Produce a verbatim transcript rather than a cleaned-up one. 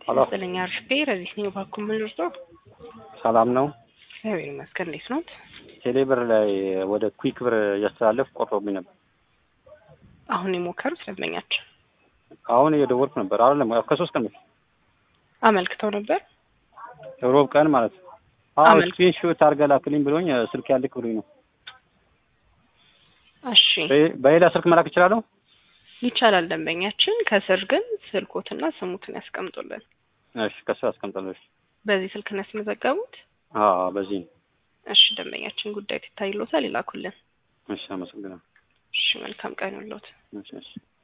ስለኛ አርሽፔር እዚህ ነው ባኩም ልርቶ ሰላም ነው እግዚአብሔር ይመስገን እንዴት ነው ቴሌብር ላይ ወደ ኩዊክ ብር ያስተላልፍ ቆርጦብኝ ነበር አሁን የሞከሩት ስለኛችሁ አሁን እየደወልኩ ነበር አይደለም ከሶስት ቀን በፊት አመልክተው ነበር ሮብ ቀን ማለት ነው አዎ ስክሪንሾት አድርገህ ላክልኝ ብሎኝ ስልክ ያልክ ብሎኝ ነው እሺ በሌላ ስልክ መላክ እችላለሁ ይቻላል ደንበኛችን ከስር ግን ስልኮትና ስሙትን ያስቀምጡልን እሺ ከስር አስቀምጣለሁ በዚህ ስልክ ነው ያስመዘገቡት አዎ በዚህ እሺ ደንበኛችን ጉዳይ ተታይሎታል ይላኩልን እሺ አመሰግናለሁ እሺ መልካም ቀን ይሁንልዎት እሺ እሺ